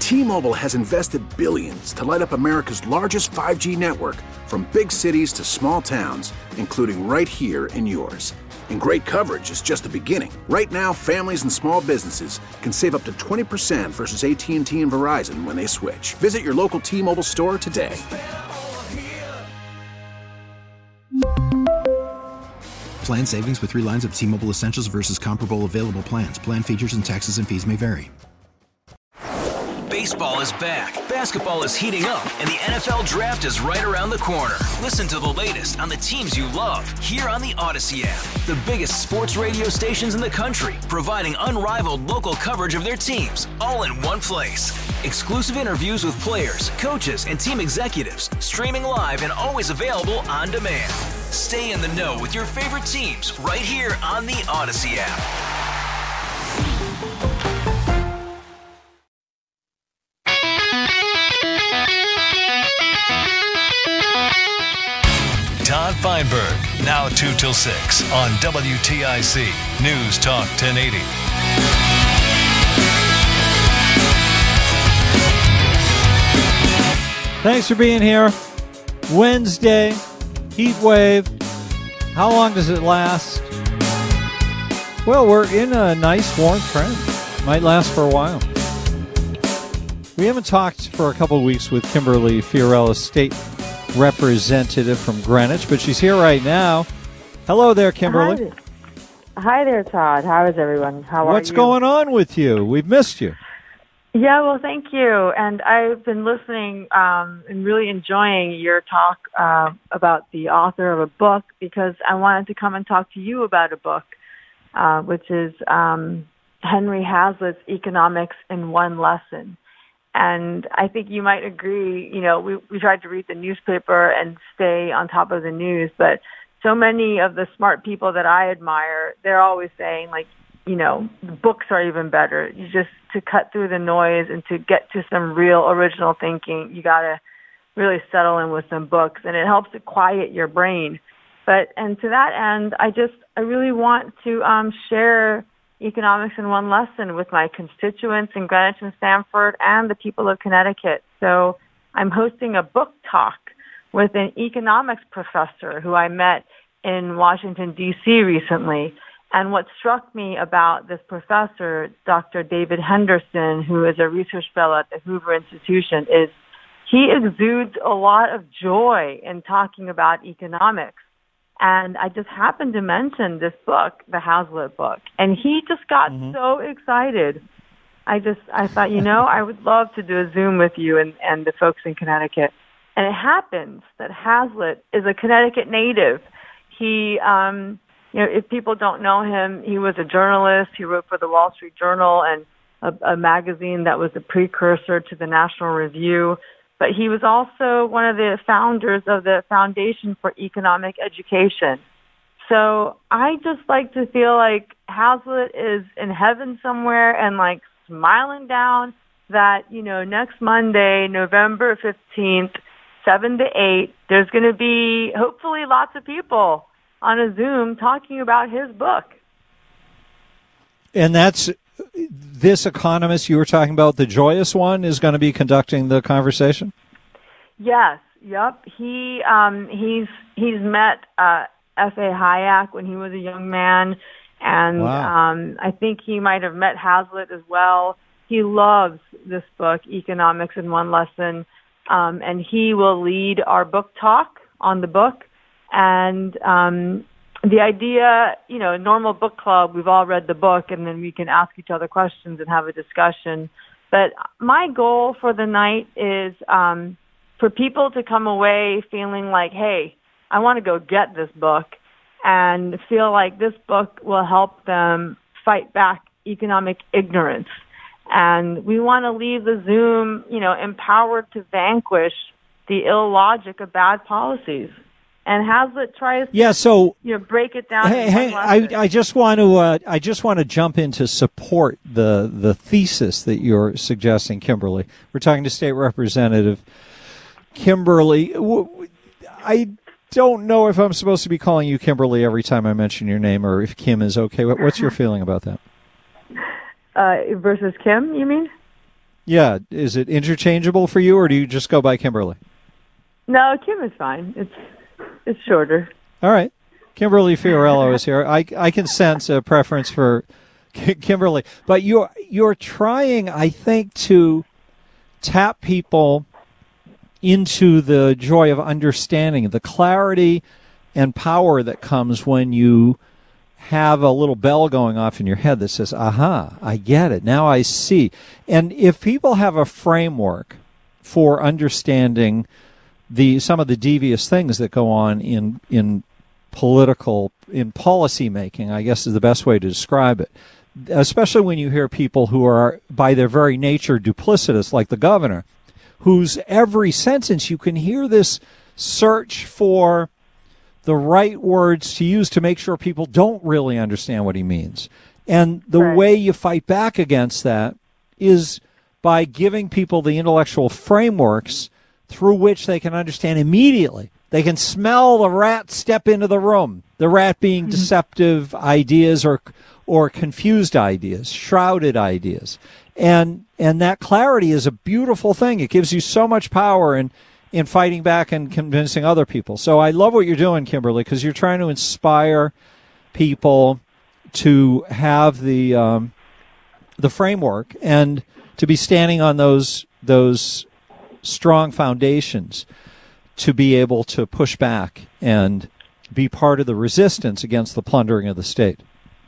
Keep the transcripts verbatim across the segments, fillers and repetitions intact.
T-Mobile has invested billions to light up America's largest five G network, from big cities to small towns, including right here in yours. And great coverage is just the beginning. Right now, families and small businesses can save up to twenty percent versus A T and T and Verizon when they switch. Visit your local T-Mobile store today. Plan savings with three lines of T-Mobile Essentials versus comparable available plans. Plan features and taxes and fees may vary. Baseball is back, basketball is heating up, and the N F L Draft is right around the corner. Listen to the latest on the teams you love here on the Odyssey app. The biggest sports radio stations in the country, providing unrivaled local coverage of their teams, all in one place. Exclusive interviews with players, coaches, and team executives, streaming live and always available on demand. Stay in the know with your favorite teams right here on the Odyssey app. Todd Feinberg, now two till six on W T I C News Talk ten eighty. Thanks for being here. Wednesday, heat wave. How long does it last? Well, we're in a nice warm trend. Might last for a while. We haven't talked for a couple of weeks with Kimberly Fiorella, state representative from Greenwich, but she's here right now. Hello there, Kimberly. Hi, Hi there, Todd. How is everyone? How are you? What's going on with you? We've missed you. Yeah, well, thank you. And I've been listening um, and really enjoying your talk uh, about the author of a book, because I wanted to come and talk to you about a book, uh, which is um, Henry Hazlitt's Economics in One Lesson. And I think you might agree, you know, we, we tried to read the newspaper and stay on top of the news, but so many of the smart people that I admire, they're always saying, like, you know, the books are even better. You just, to cut through the noise and to get to some real original thinking, you got to really settle in with some books, and it helps to quiet your brain. But, and to that end, I just, I really want to um, share Economics in One Lesson with my constituents in Greenwich and Stamford and the people of Connecticut. So I'm hosting a book talk with an economics professor who I met in Washington, D C recently. And what struck me about this professor, Doctor David Henderson, who is a research fellow at the Hoover Institution, is he exudes a lot of joy in talking about economics. And I just happened to mention this book, the Hazlitt book, and he just got mm-hmm. so excited. I just, I thought, you know, I would love to do a Zoom with you and, and the folks in Connecticut. And it happens that Hazlitt is a Connecticut native. He, um, you know, if people don't know him, he was a journalist. He wrote for the Wall Street Journal and a, a magazine that was a precursor to the National Review. But he was also one of the founders of the Foundation for Economic Education. So I just like to feel like Hazlitt is in heaven somewhere and like smiling down that, you know, next Monday, November fifteenth, seven to eight, there's going to be hopefully lots of people on a Zoom talking about his book. And that's this economist you were talking about, the joyous one, is going to be conducting the conversation? Yes. Yep. He um, he's he's met uh, F A Hayek when he was a young man, and wow. um, I think he might have met Hazlitt as well. He loves this book, Economics in One Lesson, um, and he will lead our book talk on the book. And um, the idea, you know, normal book club, we've all read the book, and then we can ask each other questions and have a discussion. But my goal for the night is um, for people to come away feeling like, hey, I want to go get this book, and feel like this book will help them fight back economic ignorance. And we want to leave the Zoom, you know, empowered to vanquish the illogic of bad policies. And Hazlitt tries to yeah, so, you know, break it down. Hey, hey I, I just want to uh, I just want to jump in to support the the thesis that you're suggesting, Kimberly. We're talking to State Representative Kimberly. I don't know if I'm supposed to be calling you Kimberly every time I mention your name, or if Kim is okay. What's your feeling about that? Uh, versus Kim, you mean? Yeah. Is it interchangeable for you, or do you just go by Kimberly? No, Kim is fine. It's it's shorter. All right. Kimberly Fiorello is here. I, I can sense a preference for Kimberly. But you're, you're trying, I think, to tap people into the joy of understanding, the clarity and power that comes when you have a little bell going off in your head that says, aha, I get it. Now I see. And if people have a framework for understanding the some of the devious things that go on in in political, in policy making, I guess is the best way to describe it, especially when you hear people who are by their very nature duplicitous, like the governor, whose every sentence you can hear this search for the right words to use to make sure people don't really understand what he means. And the right. way you fight back against that is by giving people the intellectual frameworks through which they can understand immediately. They can smell the rat step into the room, the rat being mm-hmm. deceptive ideas or or confused ideas, shrouded ideas. And and that clarity is a beautiful thing. It gives you so much power in, in fighting back and convincing other people. So I love what you're doing, Kimberly, because you're trying to inspire people to have the um, the framework and to be standing on those those strong foundations to be able to push back and be part of the resistance against the plundering of the state.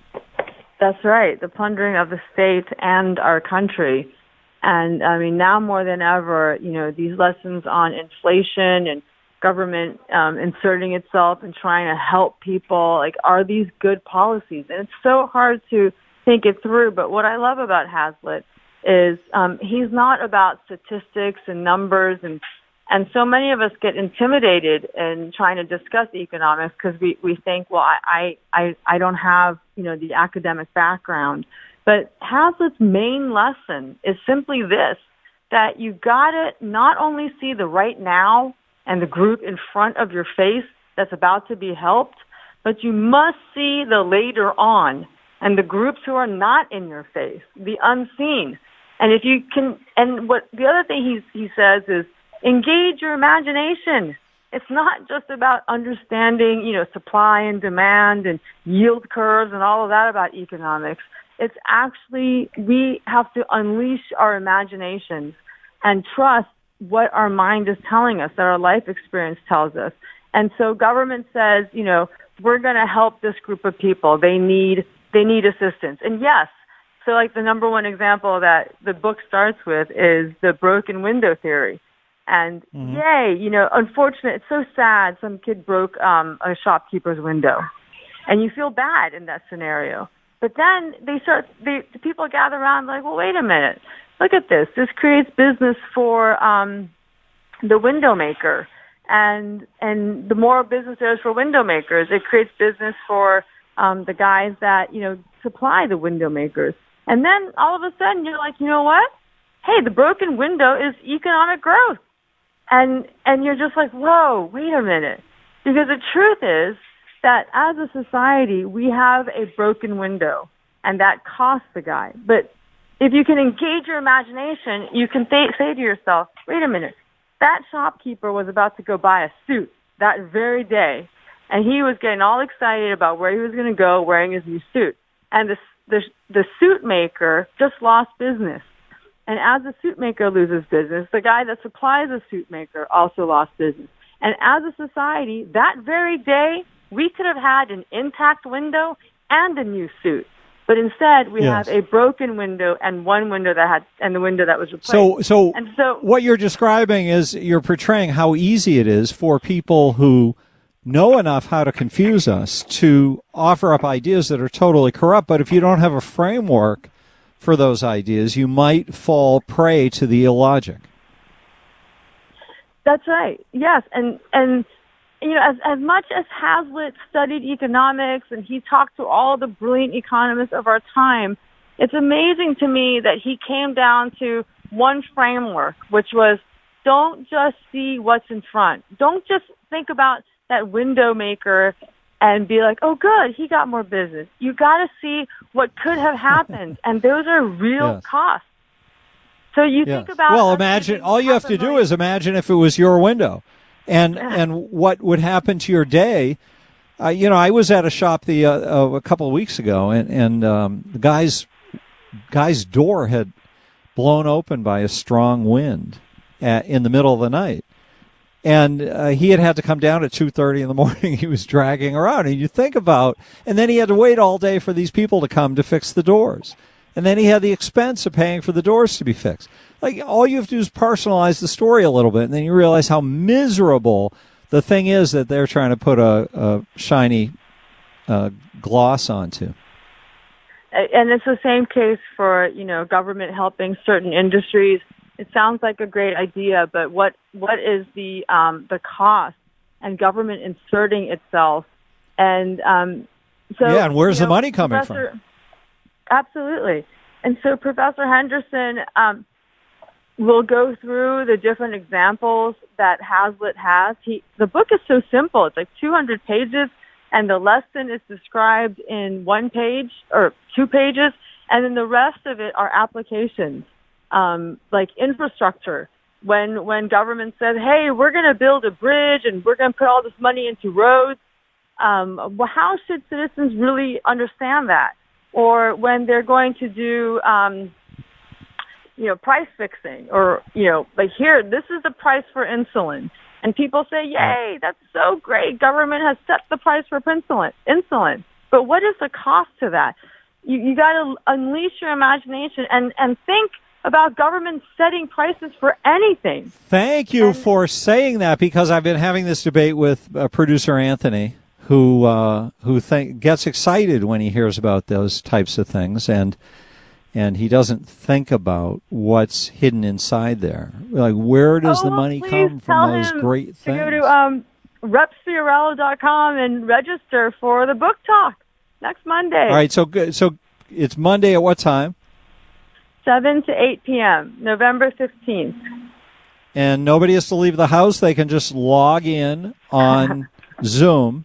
That's right, the plundering of the state and our country. And, I mean, now more than ever, you know, these lessons on inflation and government um, inserting itself and trying to help people, like, are these good policies? And it's so hard to think it through. But what I love about Hazlitt is um, he's not about statistics and numbers, and and so many of us get intimidated in trying to discuss economics because we, we think, well, I, I, I don't have, you know, the academic background. But Hazlitt's main lesson is simply this, that you got to not only see the right now and the group in front of your face that's about to be helped, but you must see the later on and the groups who are not in your face, the unseen. And if you can, and what the other thing he he says is engage your imagination. It's not just about understanding, you know, supply and demand and yield curves and all of that about economics. It's actually, we have to unleash our imaginations and trust what our mind is telling us, that our life experience tells us. And so government says, you know, we're going to help this group of people. They need, they need assistance. And yes, so like the number one example that the book starts with is the broken window theory. And mm-hmm. yay, you know, unfortunate, it's so sad. Some kid broke um, a shopkeeper's window. And you feel bad in that scenario. But then they start, they, the people gather around like, well, wait a minute. Look at this. This creates business for um, the window maker. And and the more business there is for window makers, it creates business for um, the guys that, you know, supply the window makers. And then all of a sudden you're like, you know what? Hey, the broken window is economic growth. And and you're just like, whoa, wait a minute. Because the truth is that as a society, we have a broken window, and that costs the guy. But if you can engage your imagination, you can th- say to yourself, wait a minute, that shopkeeper was about to go buy a suit that very day, and he was getting all excited about where he was going to go wearing his new suit. And the, the, the suit maker just lost business. And as the suit maker loses business, the guy that supplies the suit maker also lost business. And as a society, that very day, we could have had an intact window and a new suit. But instead, we yes. have a broken window and one window that had, and the window that was replaced. So, so, and so what you're describing is you're portraying how easy it is for people who know enough how to confuse us to offer up ideas that are totally corrupt. But if you don't have a framework for those ideas, you might fall prey to the illogic. That's right. Yes. And, and, you know, as, as much as Hazlitt studied economics and he talked to all the brilliant economists of our time, it's amazing to me that he came down to one framework, which was don't just see what's in front. Don't just think about that window maker and be like, oh, good, he got more business. You got to see what could have happened, and those are real yes. costs. So you yeah. think about well, imagine all you have to do is imagine if it was your window, and and what would happen to your day. Uh, you know, I was at a shop the uh, uh, a couple of weeks ago, and and um, the guy's guy's door had blown open by a strong wind at, in the middle of the night. And uh, he had had to come down at two thirty in the morning. He was dragging around. And you think about, and then he had to wait all day for these people to come to fix the doors. And then he had the expense of paying for the doors to be fixed. Like, all you have to do is personalize the story a little bit, and then you realize how miserable the thing is that they're trying to put a, a shiny uh, gloss onto. And it's the same case for, you know, government helping certain industries. It sounds like a great idea, but what what is the um, the cost and government inserting itself? And um, so yeah, and where's you know, the money coming Professor, from? Absolutely. And so Professor Henderson um, will go through the different examples that Hazlitt has. He the book is so simple; it's like two hundred pages, and the lesson is described in one page or two pages, and then the rest of it are applications. Um, like infrastructure, when when government says, "Hey, we're going to build a bridge and we're going to put all this money into roads," um, well, how should citizens really understand that? Or when they're going to do, um, you know, price fixing, or you know, like here, this is the price for insulin, and people say, "Yay, that's so great! Government has set the price for insulin." Insulin, but what is the cost to that? You, you got to unleash your imagination and and think about government setting prices for anything. Thank you and, for saying that, because I've been having this debate with uh, producer Anthony, who uh, who think, gets excited when he hears about those types of things, and and he doesn't think about what's hidden inside there. Like, where does oh, the money please come tell from those him great to things? Go to um, reps fiorello dot com and register for the book talk next Monday. All right, so good. So it's Monday at what time? seven to eight p.m., November fifteenth. And nobody has to leave the house. They can just log in on Zoom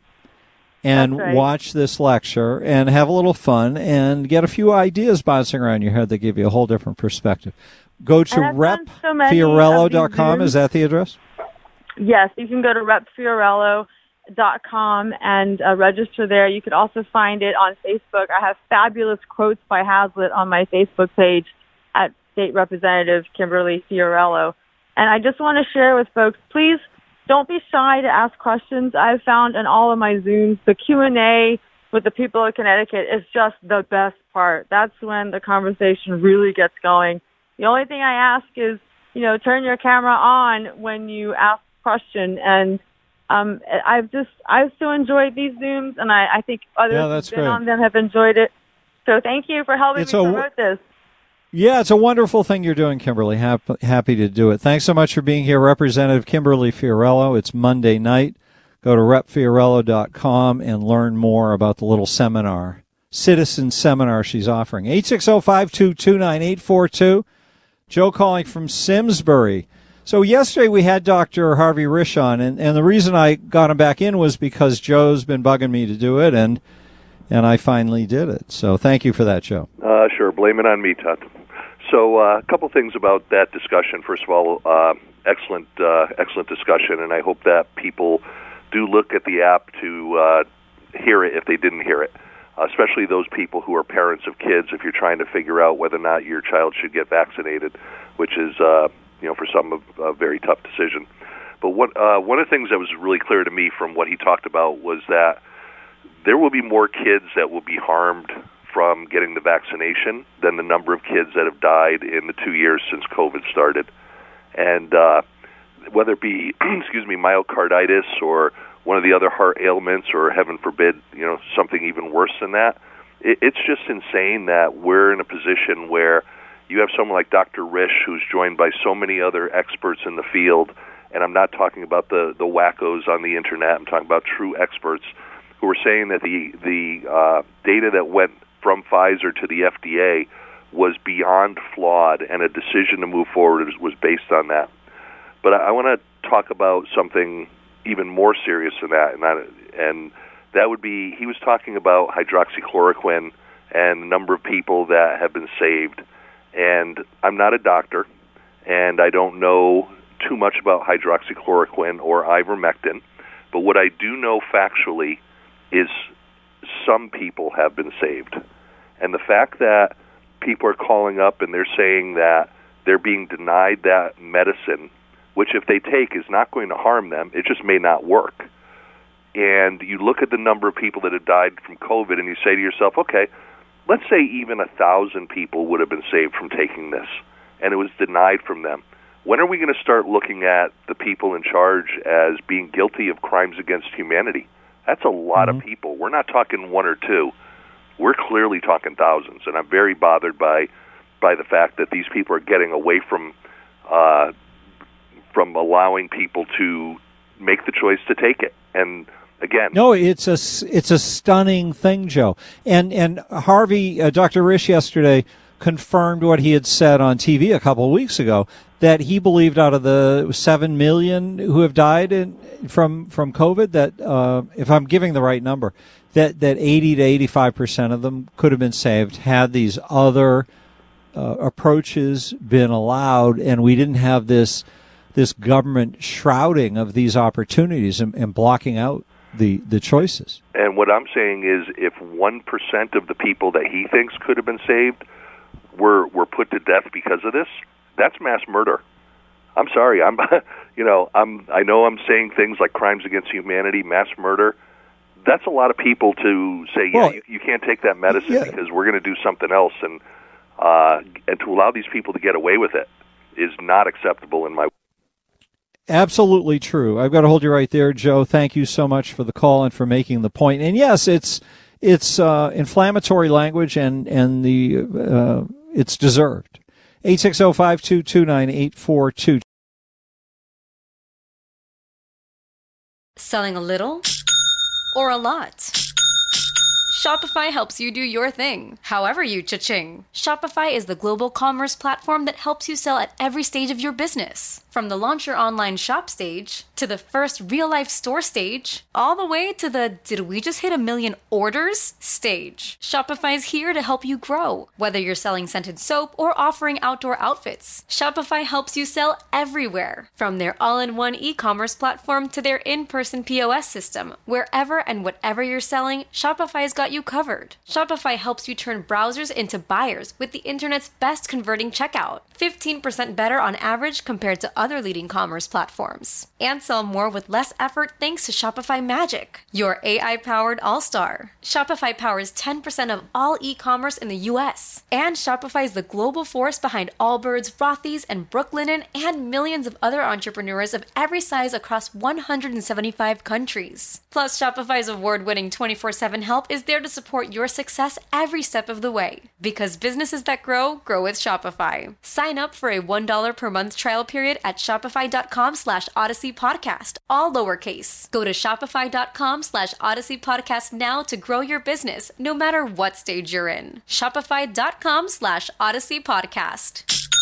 and right. watch this lecture and have a little fun and get a few ideas bouncing around your head that give you a whole different perspective. Go to rep fiorello dot com. Is that the address? Yes, you can go to rep fiorello dot com and uh, register there. You could also find it on Facebook. I have fabulous quotes by Hazlitt on my Facebook page at State Representative Kimberly Fiorello. And I just want to share with folks, please don't be shy to ask questions. I've found in all of my Zooms, the Q and A with the people of Connecticut is just the best part. That's when the conversation really gets going. The only thing I ask is, you know, turn your camera on when you ask a question. And um, I've just, I've so enjoyed these Zooms, and I, I think others yeah, who've been great. on them have enjoyed it. So thank you for helping it's me a, promote this. Yeah, it's a wonderful thing you're doing, Kimberly. Happy, happy to do it. Thanks so much for being here, Representative Kimberly Fiorello. It's Monday night. Go to rep fiorello dot com and learn more about the little seminar, citizen seminar she's offering. eight six zero, five two two, nine eight four two. Joe calling from Simsbury. So yesterday we had Doctor Harvey Risch on, and, and the reason I got him back in was because Joe's been bugging me to do it, and and I finally did it. So thank you for that, Joe. Uh, sure. Blame it on me, Todd. So uh, a couple things about that discussion. First of all, uh, excellent, uh, excellent discussion, and I hope that people do look at the app to uh, hear it if they didn't hear it, uh, especially those people who are parents of kids. If you're trying to figure out whether or not your child should get vaccinated, which is, uh, you know, for some a, a very tough decision. But what uh, one of the things that was really clear to me from what he talked about was that there will be more kids that will be harmed from getting the vaccination than the number of kids that have died in the two years since COVID started. And uh, whether it be, excuse me, myocarditis or one of the other heart ailments, or heaven forbid, you know, something even worse than that, it, it's just insane that we're in a position where you have someone like Doctor Risch, who's joined by so many other experts in the field, and I'm not talking about the, the wackos on the internet, I'm talking about true experts, who are saying that the, the uh, data that went from Pfizer to the F D A was beyond flawed, and a decision to move forward was based on that. But I, I want to talk about something even more serious than that, and that, and that would be, he was talking about hydroxychloroquine and the number of people that have been saved. And I'm not a doctor, and I don't know too much about hydroxychloroquine or ivermectin, but what I do know factually is some people have been saved. And the fact that people are calling up and they're saying that they're being denied that medicine, which if they take is not going to harm them, it just may not work. And you look at the number of people that have died from COVID and you say to yourself, okay, let's say even a thousand people would have been saved from taking this, and it was denied from them. When are we going to start looking at the people in charge as being guilty of crimes against humanity? That's a lot mm-hmm. of people. We're not talking one or two. We're clearly talking thousands, and I'm very bothered by by the fact that these people are getting away from uh, from allowing people to make the choice to take it. And again, no, it's a it's a stunning thing, Joe. And and Harvey, uh, Doctor Risch yesterday confirmed what he had said on T V a couple of weeks ago, that he believed out of the seven million who have died in, from from COVID, that uh, if I'm giving the right number, that that eighty to eighty-five percent of them could have been saved had these other uh, approaches been allowed, and we didn't have this this government shrouding of these opportunities and, and blocking out the the choices. And what I'm saying is, if one percent of the people that he thinks could have been saved were were put to death because of this, that's mass murder. I'm sorry. I'm, you know, I'm. I know I'm saying things like crimes against humanity, mass murder. That's a lot of people to say, yeah, well, you, you can't take that medicine yeah. because we're going to do something else, and uh, and to allow these people to get away with it is not acceptable in my. Absolutely true. I've got to hold you right there, Joe. Thank you so much for the call and for making the point. And yes, it's it's uh, inflammatory language, and and the uh, it's deserved. eight six zero, five two two, nine eight four two. Selling a little or a lot? Shopify helps you do your thing, however you cha-ching. Shopify is the global commerce platform that helps you sell at every stage of your business. From the launch your online shop stage, to the first real-life store stage, all the way to the did we just hit a million orders stage. Shopify's here to help you grow. Whether you're selling scented soap or offering outdoor outfits, Shopify helps you sell everywhere. From their all-in-one e-commerce platform to their in-person P O S system, wherever and whatever you're selling, Shopify's got you covered. Shopify helps you turn browsers into buyers with the internet's best converting checkout. fifteen percent better on average compared to other leading commerce platforms. And sell more with less effort thanks to Shopify Magic, your A I-powered all-star. Shopify powers ten percent of all e-commerce in the U S. And Shopify is the global force behind Allbirds, Rothy's, and Brooklinen, and millions of other entrepreneurs of every size across one hundred seventy-five countries. Plus, Shopify's award-winning twenty-four seven help is there to support your success every step of the way. Because businesses that grow, grow with Shopify. Sign up for a one dollar per month trial period at shopify.com slash Odyssey Podcast, all lowercase. Go to shopify.com slash Odyssey Podcast now to grow your business, no matter what stage you're in. Shopify.com slash Odyssey Podcast.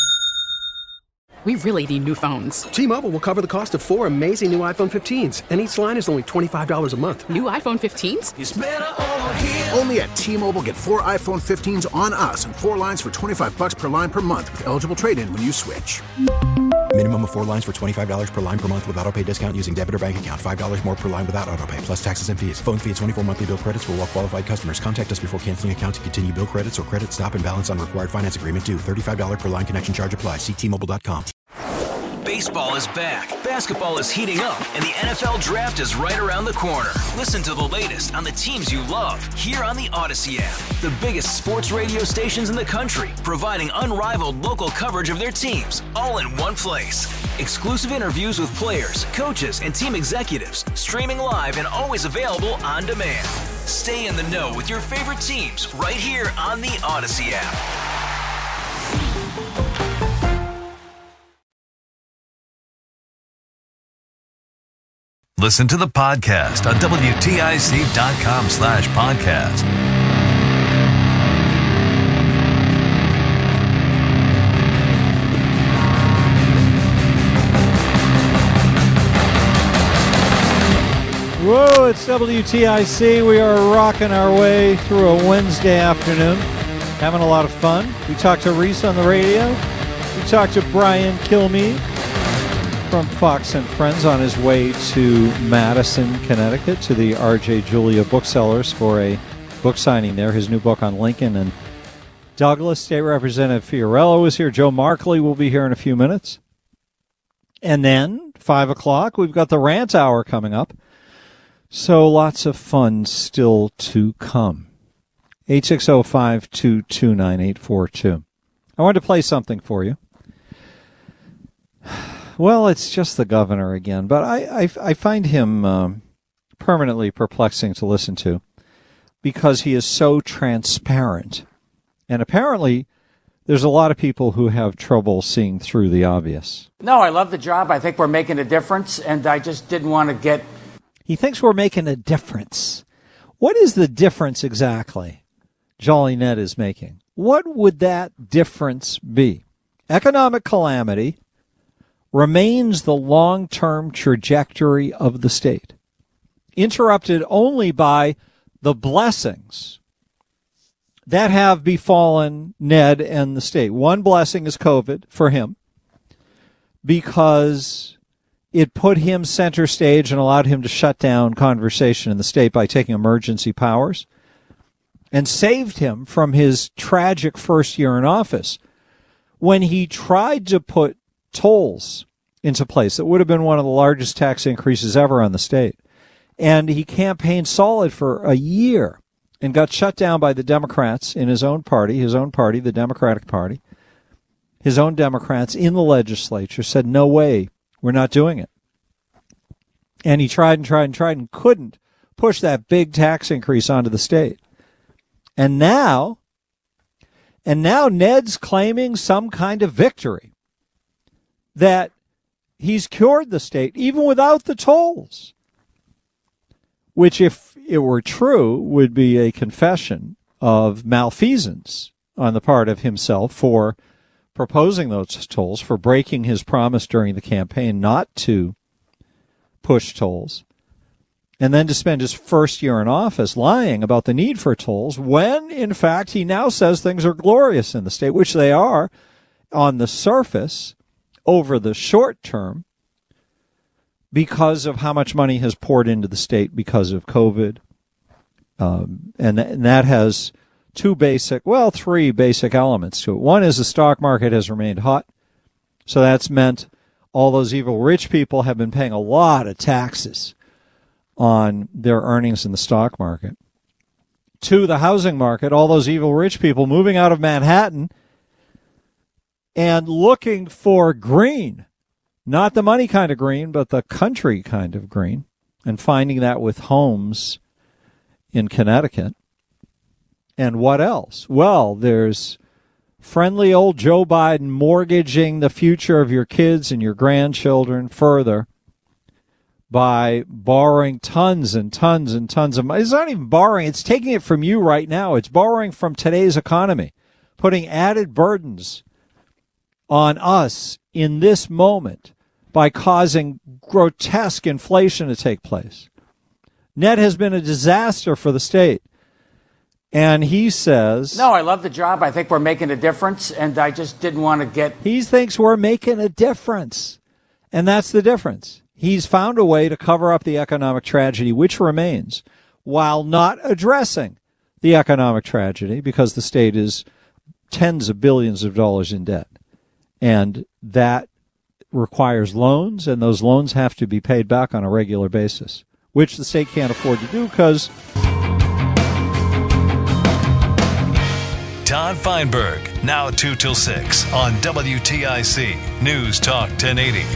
We really need new phones. T-Mobile will cover the cost of four amazing new iPhone fifteens, and each line is only twenty-five dollars a month. New iPhone fifteens? It's better over here. Only at T-Mobile, get four iPhone fifteens on us and four lines for twenty-five dollars per line per month with eligible trade-in when you switch. Minimum of four lines for twenty-five dollars per line per month with autopay discount using debit or bank account. five dollars more per line without autopay, plus taxes and fees. Phone fee at twenty-four monthly bill credits for well-qualified customers. Contact us before canceling account to continue bill credits or credit stop and balance on required finance agreement due. thirty-five dollars per line connection charge applies. See T Mobile dot com. Baseball is back, basketball is heating up, and the N F L Draft is right around the corner. Listen to the latest on the teams you love here on the Odyssey app. The biggest sports radio stations in the country, providing unrivaled local coverage of their teams, all in one place. Exclusive interviews with players, coaches, and team executives, streaming live and always available on demand. Stay in the know with your favorite teams right here on the Odyssey app. Listen to the podcast on W T I C dot com slash podcast. Whoa, it's W T I C. We are rocking our way through a Wednesday afternoon, having a lot of fun. We talked to Reese on the radio. We talked to Brian Kilmeade from Fox and Friends on his way to Madison, Connecticut, to the R J Julia Booksellers for a book signing there. His new book on Lincoln and Douglas. State Representative Fiorello is here. Joe Markley will be here in a few minutes. And then, five o'clock, we've got the Rant Hour coming up. So lots of fun still to come. eight six zero, five two two, nine eight four two. I wanted to play something for you. Well, it's just the governor again, but I, I, I find him um, permanently perplexing to listen to because he is so transparent. And apparently, there's a lot of people who have trouble seeing through the obvious. No, I love the job. I think we're making a difference, and I just didn't want to get... He thinks we're making a difference. What is the difference exactly Jolly Ned is making? What would that difference be? Economic calamity remains the long-term trajectory of the state, interrupted only by the blessings that have befallen Ned and the state. One blessing is COVID for him because it put him center stage and allowed him to shut down conversation in the state by taking emergency powers and saved him from his tragic first year in office when he tried to put tolls into place. That would have been one of the largest tax increases ever on the state. And he campaigned solid for a year and got shut down by the Democrats in his own party, his own party, the Democratic Party. His own Democrats in the legislature said, no way, we're not doing it. And he tried and tried and tried and couldn't push that big tax increase onto the state. And now, and now Ned's claiming some kind of victory, that he's cured the state even without the tolls, which, if it were true, would be a confession of malfeasance on the part of himself for proposing those tolls, for breaking his promise during the campaign not to push tolls, and then to spend his first year in office lying about the need for tolls when, in fact, he now says things are glorious in the state, which they are on the surface over the short term because of how much money has poured into the state because of COVID. Um, and, th- and that has two basic, well, three basic elements to it. One is the stock market has remained hot. So that's meant all those evil rich people have been paying a lot of taxes on their earnings in the stock market. Two, the housing market, all those evil rich people moving out of Manhattan and looking for green, not the money kind of green, but the country kind of green, and finding that with homes in Connecticut. And what else? Well, there's friendly old Joe Biden mortgaging the future of your kids and your grandchildren further by borrowing tons and tons and tons of money. It's not even borrowing. It's taking it from you right now. It's borrowing from today's economy, putting added burdens on us in this moment by causing grotesque inflation to take place. Ned has been a disaster for the state. And he says... No, I love the job. I think we're making a difference, and I just didn't want to get... He thinks we're making a difference. And that's the difference. He's found a way to cover up the economic tragedy, which remains, while not addressing the economic tragedy, because the state is tens of billions of dollars in debt. And that requires loans, and those loans have to be paid back on a regular basis, which the state can't afford to do because... Todd Feinberg, now two till six on W T I C News Talk ten eighty.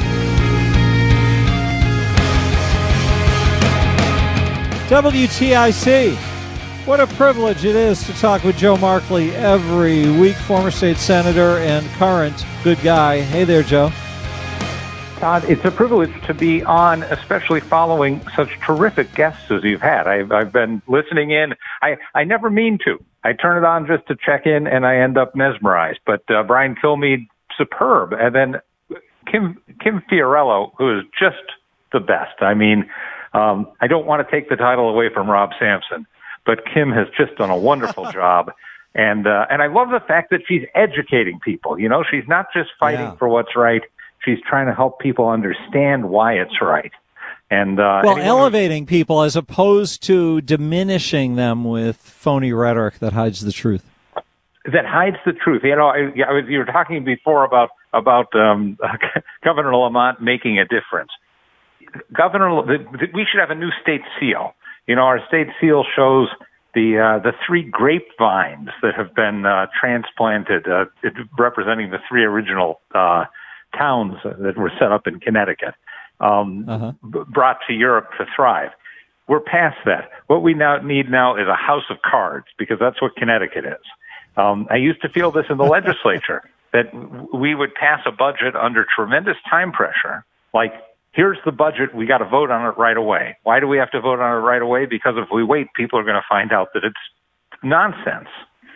W T I C. What a privilege it is to talk with Joe Markley every week, former state senator and current good guy. Hey there, Joe. Todd, it's a privilege to be on, especially following such terrific guests as you've had. I've, I've been listening in. I, I never mean to. I turn it on just to check in, and I end up mesmerized. But uh, Brian Kilmeade, superb. And then Kim Kim Fiorello, who is just the best. I mean, um, I don't want to take the title away from Rob Sampson, but Kim has just done a wonderful job. And uh, and I love the fact that she's educating people. You know, she's not just fighting Yeah. for what's right. She's trying to help people understand why it's right. And uh, well, anyone elevating people as opposed to diminishing them with phony rhetoric that hides the truth. that hides the truth. You know, I, I was, you were talking before about about um, Governor Lamont making a difference. Governor, we should have a new state seal. You know, our state seal shows the uh, the three grapevines that have been uh, transplanted, uh, representing the three original uh, towns that were set up in Connecticut, um, uh-huh. b- brought to Europe to thrive. We're past that. What we now need now is a house of cards, because that's what Connecticut is. Um, I used to feel this in the legislature, that we would pass a budget under tremendous time pressure, like, here's the budget, we got to vote on it right away. Why do we have to vote on it right away? Because if we wait, people are going to find out that it's nonsense.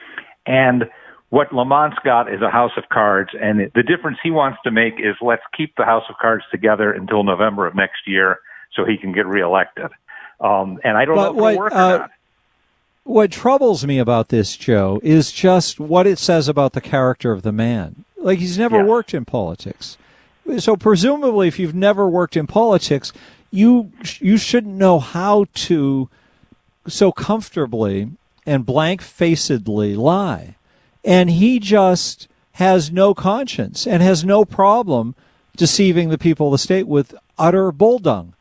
And what Lamont's got is a house of cards, and the difference he wants to make is, let's keep the house of cards together until November of next year so he can get reelected. Um, and I don't but know if what, it'll work uh, or not. What troubles me about this, Joe, is just what it says about the character of the man. Like, he's never Yes. worked in politics. So presumably, if you've never worked in politics, you you shouldn't know how to so comfortably and blank-facedly lie. And he just has no conscience and has no problem deceiving the people of the state with utter bulldung.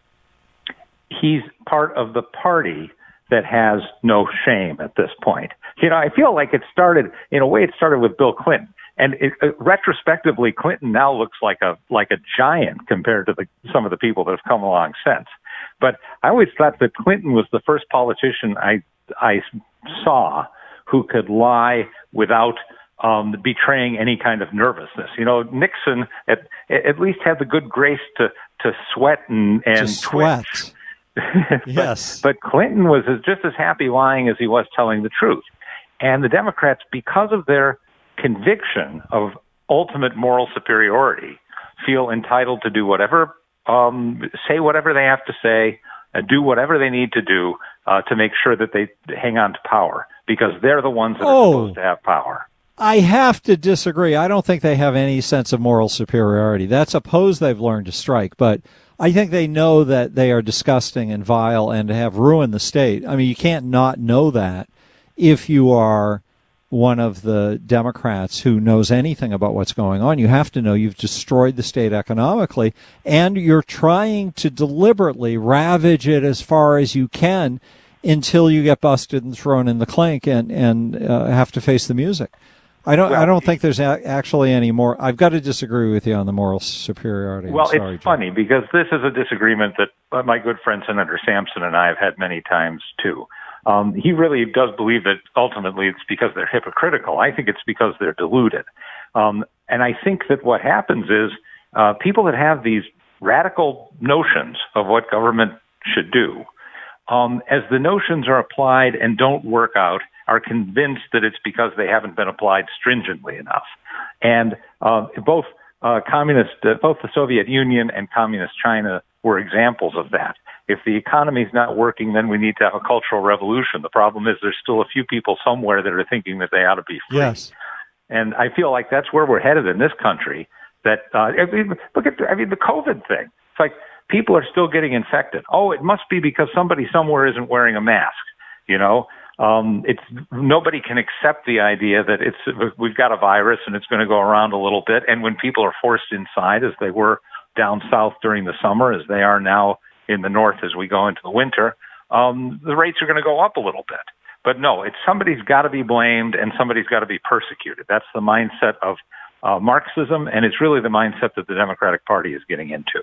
He's part of the party that has no shame at this point. You know, I feel like it started, in a way, it started with Bill Clinton. And it, uh, retrospectively, Clinton now looks like a like a giant compared to the, some of the people that have come along since. But I always thought that Clinton was the first politician I I saw who could lie without um, betraying any kind of nervousness. You know, Nixon at at least had the good grace to to sweat and and to sweat. twitch. but, Yes. But Clinton was as, just as happy lying as he was telling the truth. And the Democrats, because of their conviction of ultimate moral superiority, feel entitled to do whatever, um, say whatever they have to say, uh, do whatever they need to do uh, to make sure that they hang on to power, because they're the ones that are Oh. supposed to have power. I have to disagree. I don't think they have any sense of moral superiority. That's a pose they've learned to strike, but I think they know that they are disgusting and vile and have ruined the state. I mean, you can't not know that if you are one of the Democrats who knows anything about what's going on. You have to know you've destroyed the state economically, and you're trying to deliberately ravage it as far as you can until you get busted and thrown in the clink and, and uh, have to face the music. I don't. Well, I don't think there's a- actually any more. I've got to disagree with you on the moral superiority. I'm Well, sorry, it's Joe. funny because this is a disagreement that uh, my good friend Senator Sampson and I have had many times too. Um, he really does believe that ultimately it's because they're hypocritical. I think it's because they're deluded. Um, and I think that what happens is uh, people that have these radical notions of what government should do, um, as the notions are applied and don't work out, are convinced that it's because they haven't been applied stringently enough. And uh, both uh, communist, uh, both the Soviet Union and communist China were examples of that. If the economy is not working, then we need to have a cultural revolution. The problem is there's still a few people somewhere that are thinking that they ought to be free. Yes. And I feel like that's where we're headed in this country. That uh, I mean, look at I mean the COVID thing. It's like people are still getting infected. Oh, it must be because somebody somewhere isn't wearing a mask. You know, um, it's nobody can accept the idea that it's we've got a virus and it's going to go around a little bit. And when people are forced inside, as they were down south during the summer, as they are now in the north as we go into the winter, um, the rates are going to go up a little bit. But no, it's somebody's got to be blamed and somebody's got to be persecuted. That's the mindset of uh, Marxism, and it's really the mindset that the Democratic Party is getting into.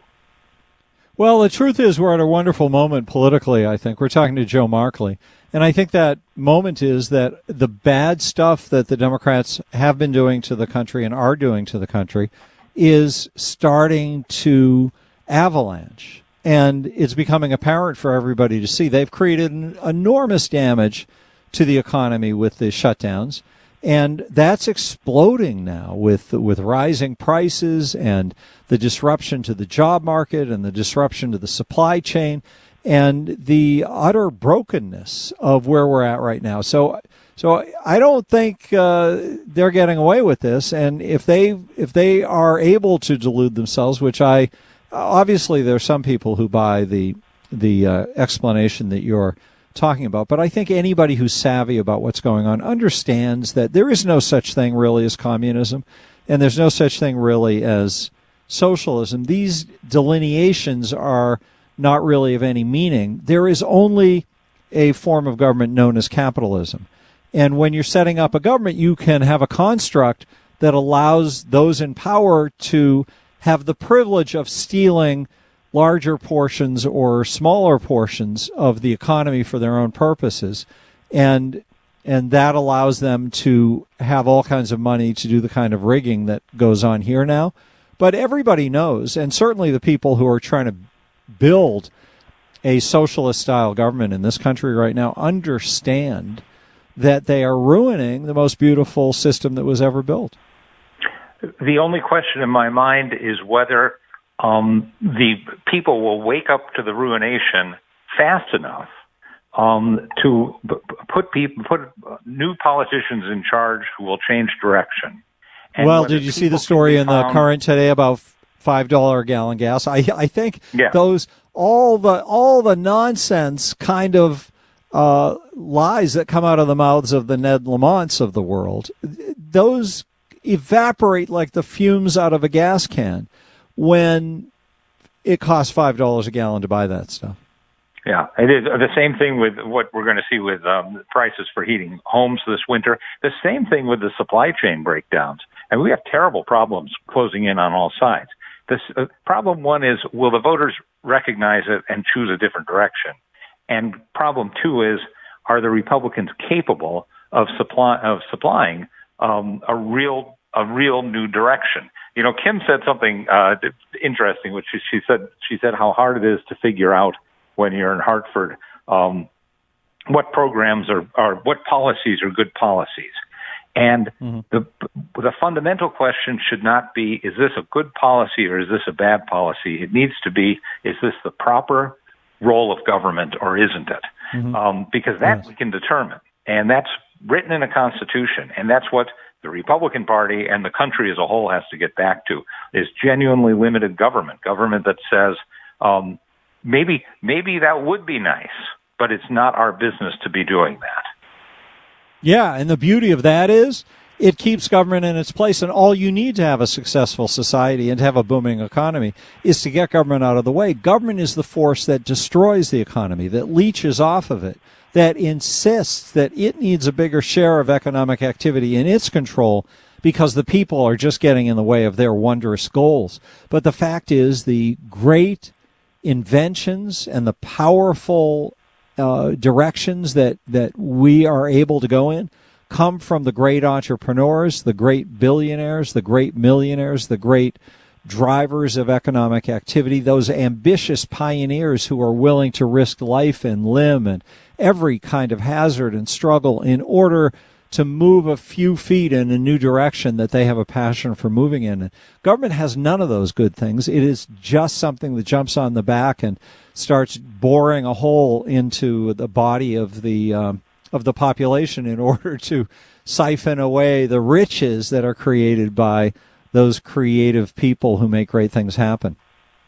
Well, the truth is we're at a wonderful moment politically, I think. We're talking to Joe Markley. And I think that moment is that the bad stuff that the Democrats have been doing to the country and are doing to the country is starting to avalanche. And it's becoming apparent for everybody to see. They've created an enormous damage to the economy with the shutdowns. And that's exploding now with with rising prices and the disruption to the job market and the disruption to the supply chain and the utter brokenness of where we're at right now. So So I don't think uh, they're getting away with this. And if they if they are able to delude themselves, which I obviously there are some people who buy the the uh, explanation that you're talking about, but I think anybody who's savvy about what's going on understands that there is no such thing really as communism, and there's no such thing really as socialism. These delineations are not really of any meaning. There is only a form of government known as capitalism. And when you're setting up a government, you can have a construct that allows those in power to have the privilege of stealing larger portions or smaller portions of the economy for their own purposes. And and that allows them to have all kinds of money to do the kind of rigging that goes on here now. But everybody knows, and certainly the people who are trying to build a socialist-style government in this country right now understand that they are ruining the most beautiful system that was ever built. The only question in my mind is whether um, the people will wake up to the ruination fast enough um, to b- put people, put new politicians in charge who will change direction. And well, did you see the story in the Current today about five dollars a gallon gas? I I think yeah. those all the all the nonsense kind of uh, lies that come out of the mouths of the Ned Lamonts of the world, those evaporate like the fumes out of a gas can when it costs five dollars a gallon to buy that stuff. Yeah, it is the same thing with what we're going to see with um, prices for heating homes this winter. The same thing with the supply chain breakdowns. And we have terrible problems closing in on all sides. This, uh, problem one is, will the voters recognize it and choose a different direction? And problem two is, are the Republicans capable of supply of supplying um, a real a real new direction? You know, Kim said something uh, interesting, which she, she said she said how hard it is to figure out when you're in Hartford um, what programs are, are what policies are good policies. And mm-hmm. the the fundamental question should not be, is this a good policy or is this a bad policy? It needs to be, is this the proper role of government or isn't it? Mm-hmm. Um, because that yes. we can determine. And that's written in a Constitution. And that's what the Republican Party and the country as a whole has to get back to, is genuinely limited government, government that says, um, maybe maybe that would be nice, but it's not our business to be doing that. Yeah, and the beauty of that is it keeps government in its place, and all you need to have a successful society and to have a booming economy is to get government out of the way. Government is the force that destroys the economy, that leeches off of it, that insists that it needs a bigger share of economic activity in its control because the people are just getting in the way of their wondrous goals. But the fact is, the great inventions and the powerful Uh, directions that, that we are able to go in come from the great entrepreneurs, the great billionaires, the great millionaires, the great drivers of economic activity, those ambitious pioneers who are willing to risk life and limb and every kind of hazard and struggle in order to move a few feet in a new direction that they have a passion for moving in. And government has none of those good things. It is just something that jumps on the back and starts boring a hole into the body of the um, of the population in order to siphon away the riches that are created by those creative people who make great things happen.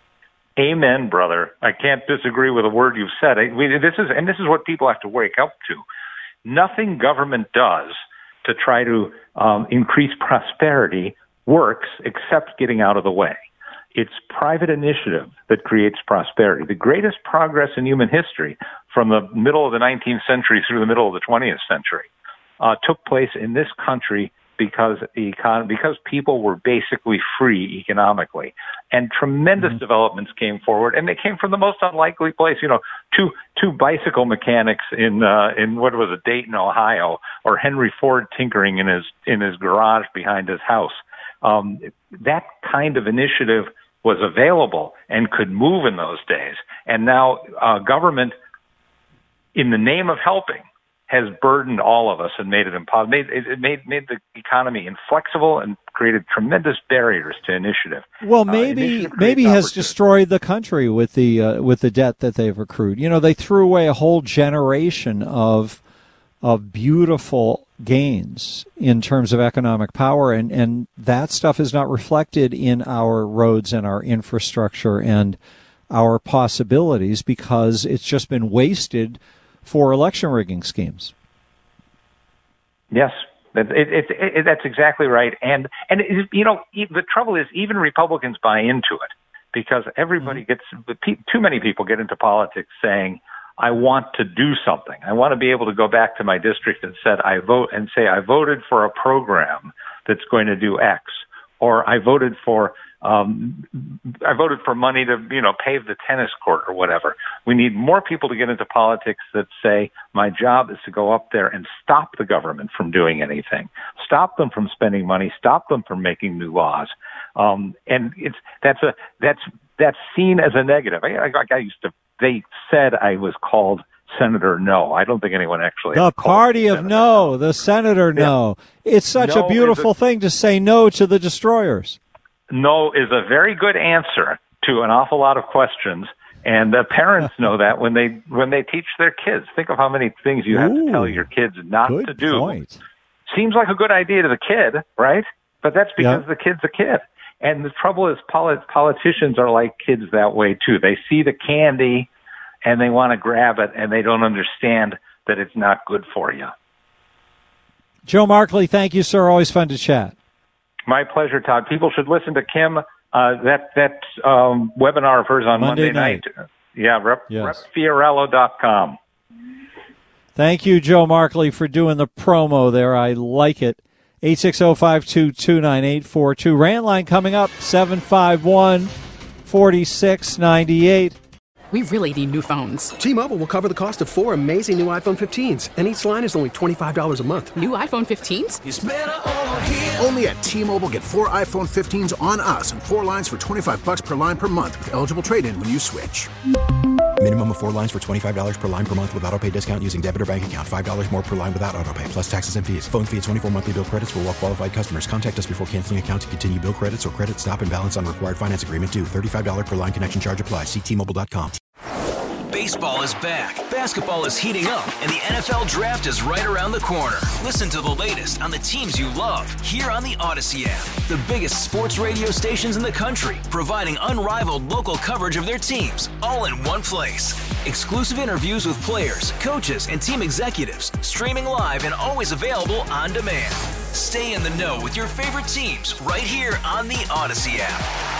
Amen, brother. I can't disagree with a word you've said. I, we, this is and this is what people have to wake up to. Nothing government does to try to um, increase prosperity works except getting out of the way. It's private initiative that creates prosperity. The greatest progress in human history from the middle of the nineteenth century through the middle of the twentieth century uh, took place in this country because econ- because people were basically free economically, and tremendous mm-hmm. developments came forward, and they came from the most unlikely place. You know, two two bicycle mechanics in uh, in what was it, Dayton, Ohio, or Henry Ford tinkering in his in his garage behind his house. Um, that kind of initiative was available and could move in those days, and now uh, government, in the name of helping, has burdened all of us and made it impossible. Made, it made made the economy inflexible and created tremendous barriers to initiative. Well, maybe uh, maybe has destroyed the country with the uh, with the debt that they've accrued. You know, they threw away a whole generation of of beautiful gains in terms of economic power, and, and that stuff is not reflected in our roads and our infrastructure and our possibilities because it's just been wasted for election rigging schemes. Yes, it, it, it, it, that's exactly right. And, and it, you know, the trouble is even Republicans buy into it because everybody gets, too many people get into politics saying, I want to do something. I want to be able to go back to my district and said I vote and say I voted for a program that's going to do X, or I voted for um, I voted for money to you know pave the tennis court or whatever. We need more people to get into politics that say my job is to go up there and stop the government from doing anything, stop them from spending money, stop them from making new laws, um, and it's that's a that's that's seen as a negative. I, I, I used to. They said I was called Senator No. I don't think anyone actually. The party of no, no, the Senator No. Yeah. It's such no a beautiful a, thing to say no to the destroyers. No is a very good answer to an awful lot of questions, and the parents know that when they when they teach their kids. Think of how many things you have Ooh, to tell your kids not to do. Point. Seems like a good idea to the kid, right? But that's because yep. the kid's a kid. And the trouble is polit- politicians are like kids that way, too. They see the candy, and they want to grab it, and they don't understand that it's not good for you. Joe Markley, thank you, sir. Always fun to chat. My pleasure, Todd. People should listen to Kim, uh, that that um, webinar of hers on Monday, Monday night. night. Yeah, rep, yes. rep fiorello dot com. Thank you, Joe Markley, for doing the promo there. I like it. eight six zero, five two two, nine eight four two. Rant line coming up, seven five one, four six nine eight. We really need new phones. T-Mobile will cover the cost of four amazing new iPhone fifteens, and each line is only twenty-five dollars a month. New iPhone fifteens? It's better over here. Only at T-Mobile, get four iPhone fifteens on us and four lines for twenty-five bucks per line per month with eligible trade-in when you switch. Minimum of four lines for twenty-five dollars per line per month with autopay discount using debit or bank account. five dollars more per line without autopay, plus taxes and fees. Phone fee at twenty-four monthly bill credits for well-qualified customers. Contact us before canceling account to continue bill credits or credit stop and balance on required finance agreement due. thirty-five dollars per line connection charge applies. See T Mobile dot com. Baseball is back, basketball is heating up, and the N F L Draft is right around the corner. Listen to the latest on the teams you love here on the Odyssey app. The biggest sports radio stations in the country, providing unrivaled local coverage of their teams, all in one place. Exclusive interviews with players, coaches, and team executives, streaming live and always available on demand. Stay in the know with your favorite teams right here on the Odyssey app.